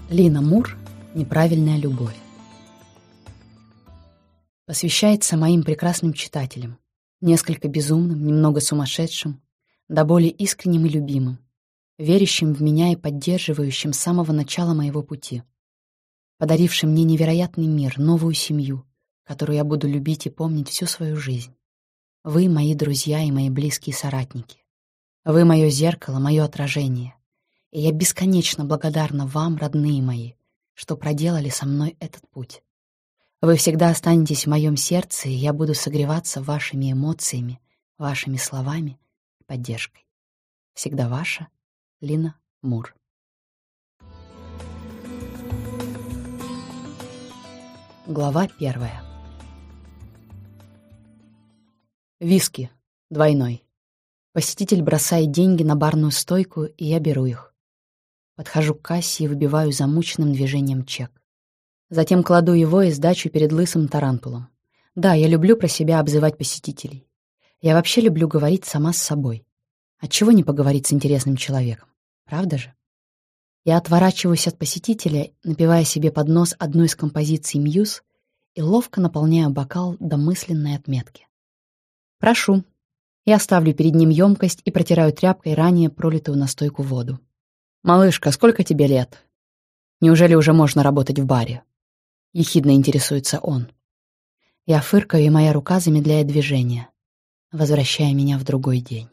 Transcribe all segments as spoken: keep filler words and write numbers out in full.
Лина Мур «Неправильная любовь». Посвящается моим прекрасным читателям, несколько безумным, немного сумасшедшим, да более искренним и любимым, верящим в меня и поддерживающим с самого начала моего пути, подарившим мне невероятный мир, новую семью, которую я буду любить и помнить всю свою жизнь. Вы — мои друзья и мои близкие соратники. Вы — мое зеркало, мое отражение. И я бесконечно благодарна вам, родные мои, что проделали со мной этот путь. Вы всегда останетесь в моем сердце, и я буду согреваться вашими эмоциями, вашими словами и поддержкой. Всегда ваша Лина Мур. Глава первая. Виски. Двойной. Посетитель бросает деньги на барную стойку, и я беру их. Подхожу к кассе и выбиваю замученным движением чек. Затем кладу его и сдачу перед лысым тарантулом. Да, я люблю про себя обзывать посетителей. Я вообще люблю говорить сама с собой. Отчего не поговорить с интересным человеком? Правда же? Я отворачиваюсь от посетителя, напевая себе под нос одну из композиций Мьюз и ловко наполняю бокал до мысленной отметки. «Прошу». Я ставлю перед ним емкость и протираю тряпкой ранее пролитую на стойку воду. «Малышка, сколько тебе лет? Неужели уже можно работать в баре?» Ехидно интересуется он. Я фыркаю, и моя рука замедляет движение, возвращая меня в другой день.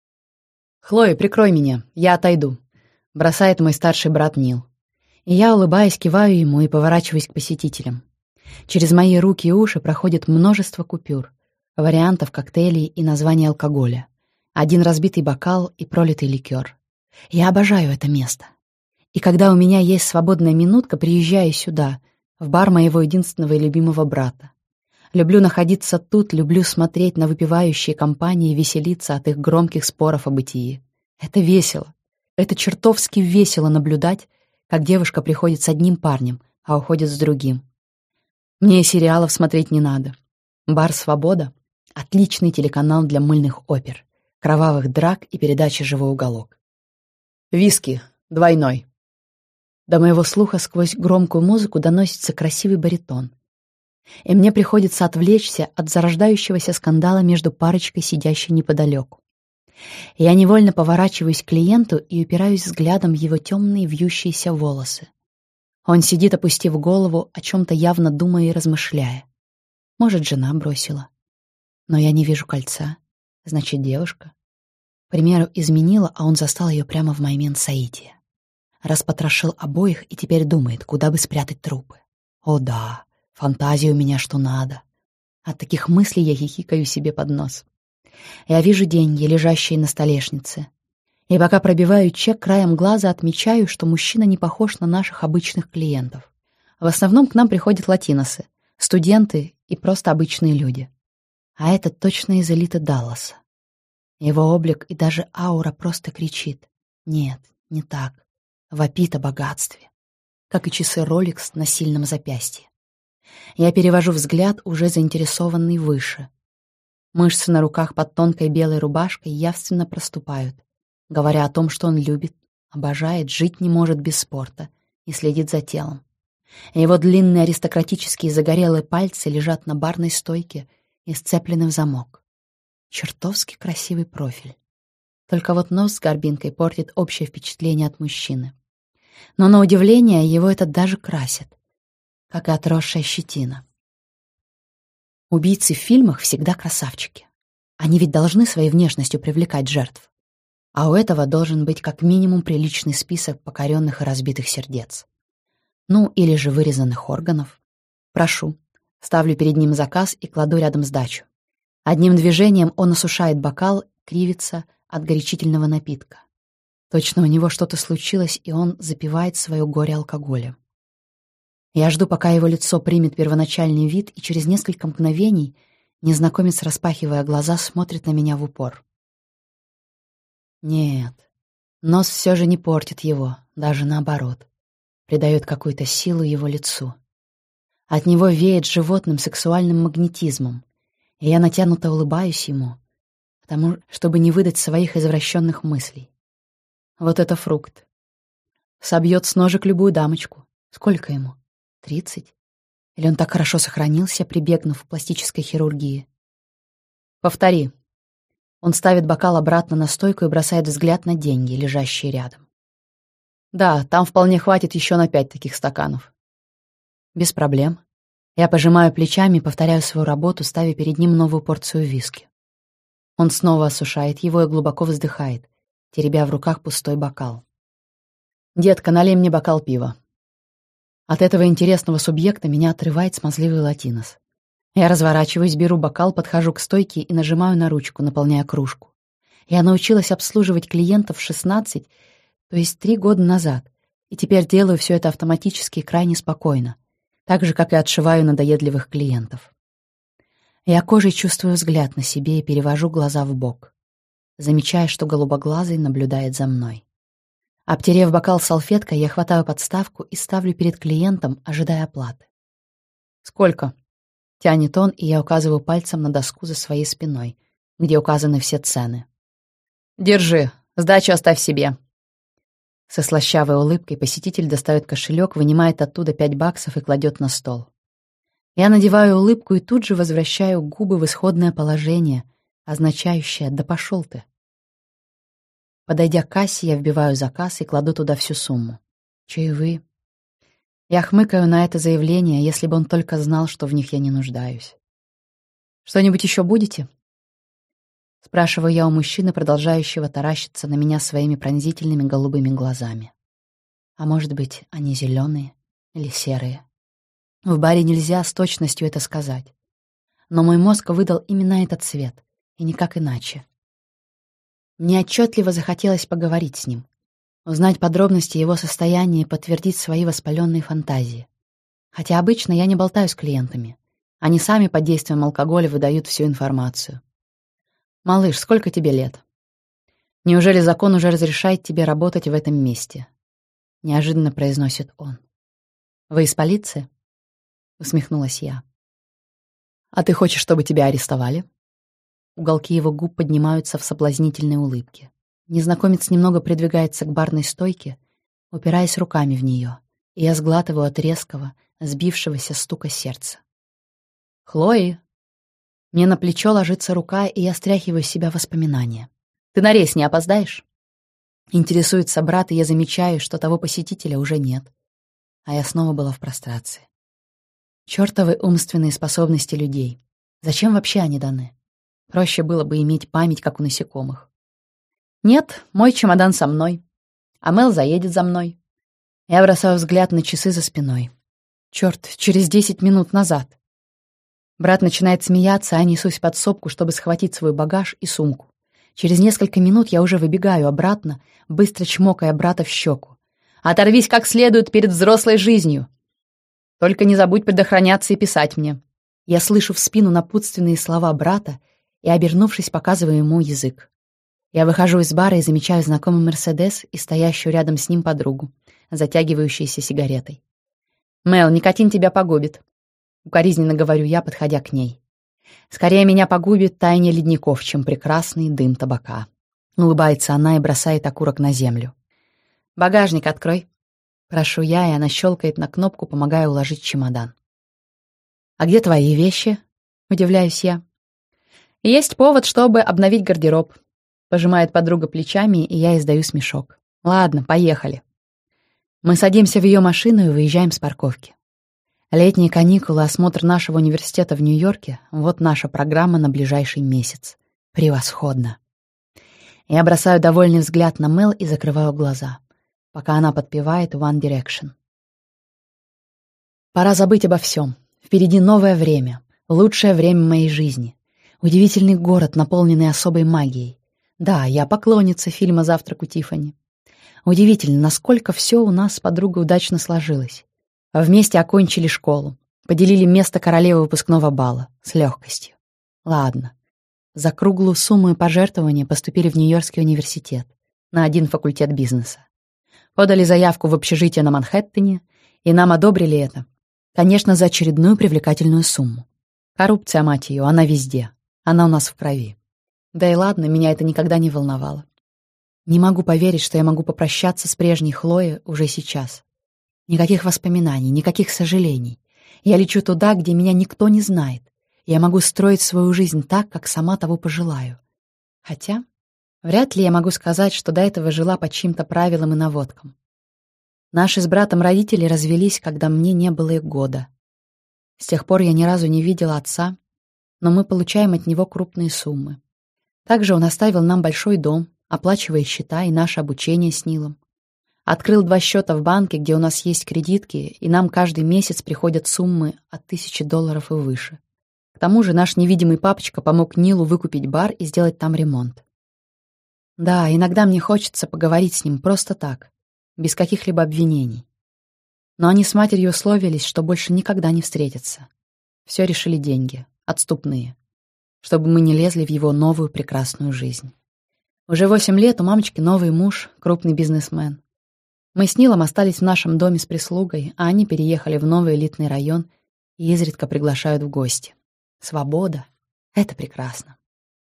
«Хлоя, прикрой меня, я отойду», — бросает мой старший брат Нил. И я, улыбаясь, киваю ему и поворачиваюсь к посетителям. Через мои руки и уши проходит множество купюр, вариантов коктейлей и названий алкоголя, один разбитый бокал и пролитый ликер. Я обожаю это место. И когда у меня есть свободная минутка, приезжаю сюда, в бар моего единственного и любимого брата. Люблю находиться тут, люблю смотреть на выпивающие компании и веселиться от их громких споров о бытии. Это весело. Это чертовски весело наблюдать, как девушка приходит с одним парнем, а уходит с другим. Мне и сериалов смотреть не надо. Бар «Свобода» — отличный телеканал для мыльных опер, кровавых драк и передачи «Живой уголок». Виски. Двойной. До моего слуха сквозь громкую музыку доносится красивый баритон. И мне приходится отвлечься от зарождающегося скандала между парочкой, сидящей неподалеку. Я невольно поворачиваюсь к клиенту и упираюсь взглядом в его темные вьющиеся волосы. Он сидит, опустив голову, о чем-то явно думая и размышляя. Может, жена бросила. Но я не вижу кольца. Значит, девушка. К примеру, изменила, а он застал ее прямо в момент соития. Распотрошил обоих и теперь думает, куда бы спрятать трупы. О да, фантазия у меня что надо. От таких мыслей я хихикаю себе под нос. Я вижу деньги, лежащие на столешнице. И пока пробиваю чек, краем глаза отмечаю, что мужчина не похож на наших обычных клиентов. В основном к нам приходят латиносы, студенты и просто обычные люди. А этот точно из элиты Далласа. Его облик и даже аура просто кричит. Нет, не так. Вопит о богатстве. Как и часы Rolex на сильном запястье. Я перевожу взгляд, уже заинтересованный выше. Мышцы на руках под тонкой белой рубашкой явственно проступают, говоря о том, что он любит, обожает, жить не может без спорта и следит за телом. Его длинные аристократические загорелые пальцы лежат на барной стойке и сцеплены в замок. Чертовски красивый профиль. Только вот нос с горбинкой портит общее впечатление от мужчины. Но на удивление его это даже красит, как и отросшая щетина. Убийцы в фильмах всегда красавчики. Они ведь должны своей внешностью привлекать жертв. А у этого должен быть как минимум приличный список покоренных и разбитых сердец. Ну, или же вырезанных органов. Прошу. Ставлю перед ним заказ и кладу рядом сдачу. Одним движением он осушает бокал, кривится от горячительного напитка. Точно у него что-то случилось, и он запивает свое горе алкоголем. Я жду, пока его лицо примет первоначальный вид, и через несколько мгновений незнакомец, распахивая глаза, смотрит на меня в упор. Нет, нос все же не портит его, даже наоборот. Придает какую-то силу его лицу. От него веет животным сексуальным магнетизмом, и я натянуто улыбаюсь ему, потому чтобы не выдать своих извращенных мыслей. Вот это фрукт. Собьет с ножек любую дамочку. Сколько ему? Тридцать? Или он так хорошо сохранился, прибегнув к пластической хирургии? Повтори. Он ставит бокал обратно на стойку и бросает взгляд на деньги, лежащие рядом. Да, там вполне хватит еще на пять таких стаканов. Без проблем. Я пожимаю плечами и повторяю свою работу, ставя перед ним новую порцию виски. Он снова осушает его и глубоко вздыхает, теребя в руках пустой бокал. «Детка, налей мне бокал пива». От этого интересного субъекта меня отрывает смазливый латинос. Я разворачиваюсь, беру бокал, подхожу к стойке и нажимаю на ручку, наполняя кружку. Я научилась обслуживать клиентов в шестнадцать, то есть три года назад, и теперь делаю все это автоматически и крайне спокойно, так же, как и отшиваю надоедливых клиентов. Я кожей чувствую взгляд на себе и перевожу глаза вбок, замечая, что голубоглазый наблюдает за мной. Обтерев бокал салфеткой, я хватаю подставку и ставлю перед клиентом, ожидая оплаты. «Сколько?» — тянет он, и я указываю пальцем на доску за своей спиной, где указаны все цены. «Держи, сдачу оставь себе». Со слащавой улыбкой посетитель достает кошелек, вынимает оттуда пять баксов и кладет на стол. Я надеваю улыбку и тут же возвращаю губы в исходное положение, означающее «да пошел ты». Подойдя к кассе, я вбиваю заказ и кладу туда всю сумму. Чаевые. Я хмыкаю на это заявление, если бы он только знал, что в них я не нуждаюсь. «Что-нибудь еще будете?» Спрашиваю я у мужчины, продолжающего таращиться на меня своими пронзительными голубыми глазами. А может быть, они зеленые или серые? В баре нельзя с точностью это сказать. Но мой мозг выдал именно этот цвет, и никак иначе. Мне отчетливо захотелось поговорить с ним, узнать подробности его состояния и подтвердить свои воспаленные фантазии. Хотя обычно я не болтаю с клиентами. Они сами под действием алкоголя выдают всю информацию. «Малыш, сколько тебе лет? Неужели закон уже разрешает тебе работать в этом месте?» Неожиданно произносит он. «Вы из полиции?» Усмехнулась я. «А ты хочешь, чтобы тебя арестовали?» Уголки его губ поднимаются в соблазнительной улыбке. Незнакомец немного придвигается к барной стойке, упираясь руками в нее, и я сглатываю от резкого, сбившегося стука сердца. «Хлои!» Мне на плечо ложится рука, и я стряхиваю с себя воспоминания. «Ты на рейс не опоздаешь?» Интересуется брат, и я замечаю, что того посетителя уже нет. А я снова была в прострации. Чёртовы умственные способности людей. Зачем вообще они даны? Проще было бы иметь память, как у насекомых. «Нет, мой чемодан со мной. А Мел заедет за мной». Я бросаю взгляд на часы за спиной. Чёрт, через десять минут назад. Брат начинает смеяться, а я несусь в подсобку, чтобы схватить свой багаж и сумку. Через несколько минут я уже выбегаю обратно, быстро чмокая брата в щеку. «Оторвись как следует перед взрослой жизнью! Только не забудь предохраняться и писать мне». Я слышу в спину напутственные слова брата и, обернувшись, показываю ему язык. Я выхожу из бара и замечаю знакомый «Мерседес» и стоящую рядом с ним подругу, затягивающуюся сигаретой. «Мел, никотин тебя погубит», — укоризненно говорю я, подходя к ней. «Скорее меня погубит таяние ледников, чем прекрасный дым табака». Улыбается она и бросает окурок на землю. «Багажник открой». Прошу я, и она щелкает на кнопку, помогая уложить чемодан. «А где твои вещи?» — удивляюсь я. «Есть повод, чтобы обновить гардероб», — пожимает подруга плечами, и я издаю смешок. «Ладно, поехали». Мы садимся в ее машину и выезжаем с парковки. Летние каникулы, осмотр нашего университета в Нью-Йорке — вот наша программа на ближайший месяц. Превосходно. Я бросаю довольный взгляд на Мел и закрываю глаза, пока она подпевает One Direction. Пора забыть обо всем. Впереди новое время, лучшее время моей жизни. Удивительный город, наполненный особой магией. Да, я поклонница фильма «Завтрак у Тиффани». Удивительно, насколько все у нас с подругой удачно сложилось. Вместе окончили школу, поделили место королевы выпускного бала с легкостью. Ладно. За круглую сумму и пожертвования поступили в Нью-Йоркский университет, на один факультет бизнеса. Подали заявку в общежитие на Манхэттене, и нам одобрили это. Конечно, за очередную привлекательную сумму. Коррупция, мать ее, она везде. Она у нас в крови. Да и ладно, меня это никогда не волновало. Не могу поверить, что я могу попрощаться с прежней Хлоей уже сейчас. Никаких воспоминаний, никаких сожалений. Я лечу туда, где меня никто не знает. Я могу строить свою жизнь так, как сама того пожелаю. Хотя, вряд ли я могу сказать, что до этого жила по чьим-то правилам и наводкам. Наши с братом родители развелись, когда мне не было и года. С тех пор я ни разу не видела отца, но мы получаем от него крупные суммы. Также он оставил нам большой дом, оплачивая счета и наше обучение с Нилом. Открыл два счета в банке, где у нас есть кредитки, и нам каждый месяц приходят суммы от тысячи долларов и выше. К тому же наш невидимый папочка помог Нилу выкупить бар и сделать там ремонт. Да, иногда мне хочется поговорить с ним просто так, без каких-либо обвинений. Но они с матерью условились, что больше никогда не встретятся. Все решили деньги, отступные, чтобы мы не лезли в его новую прекрасную жизнь. Уже восемь лет у мамочки новый муж, крупный бизнесмен. Мы с Нилом остались в нашем доме с прислугой, а они переехали в новый элитный район и изредка приглашают в гости. Свобода — это прекрасно.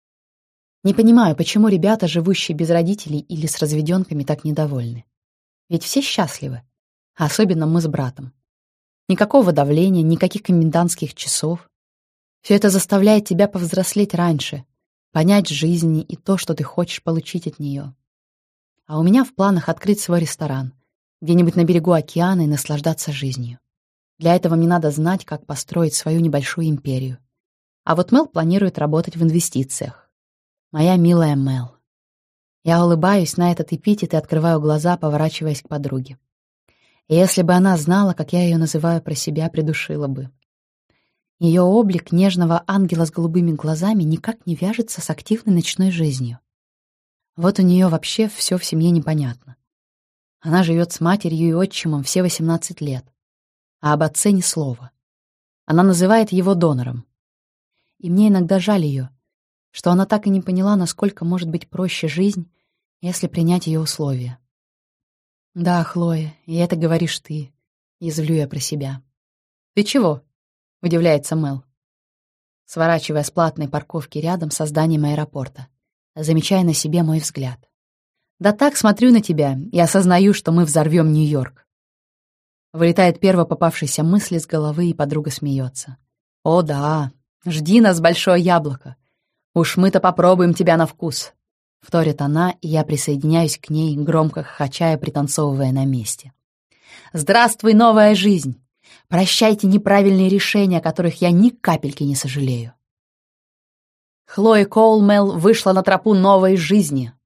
Не понимаю, почему ребята, живущие без родителей или с разведёнками, так недовольны. Ведь все счастливы, а особенно мы с братом. Никакого давления, никаких комендантских часов. Все это заставляет тебя повзрослеть раньше, понять жизнь и то, что ты хочешь получить от нее. А у меня в планах открыть свой ресторан, где-нибудь на берегу океана и наслаждаться жизнью. Для этого мне надо знать, как построить свою небольшую империю. А вот Мел планирует работать в инвестициях. Моя милая Мел. Я улыбаюсь на этот эпитет и открываю глаза, поворачиваясь к подруге. И если бы она знала, как я ее называю про себя, придушила бы. Ее облик нежного ангела с голубыми глазами никак не вяжется с активной ночной жизнью. Вот у нее вообще все в семье непонятно. Она живет с матерью и отчимом все восемнадцать лет, а об отце ни слова. Она называет его донором. И мне иногда жаль ее, что она так и не поняла, насколько может быть проще жизнь, если принять ее условия. «Да, Хлоя, и это говоришь ты», — язвлю я про себя. «Ты чего?» — удивляется Мел, сворачивая с платной парковки рядом со зданием аэропорта, замечая на себе мой взгляд. «Да так смотрю на тебя и осознаю, что мы взорвем Нью-Йорк». Вылетает первая попавшаяся мысль из головы, и подруга смеется. «О да, жди нас, большое яблоко. Уж мы-то попробуем тебя на вкус», — вторит она, и я присоединяюсь к ней, громко хохоча и пританцовывая на месте. «Здравствуй, новая жизнь! Прощайте неправильные решения, о которых я ни капельки не сожалею». Хлоя Коулмел вышла на тропу новой жизни,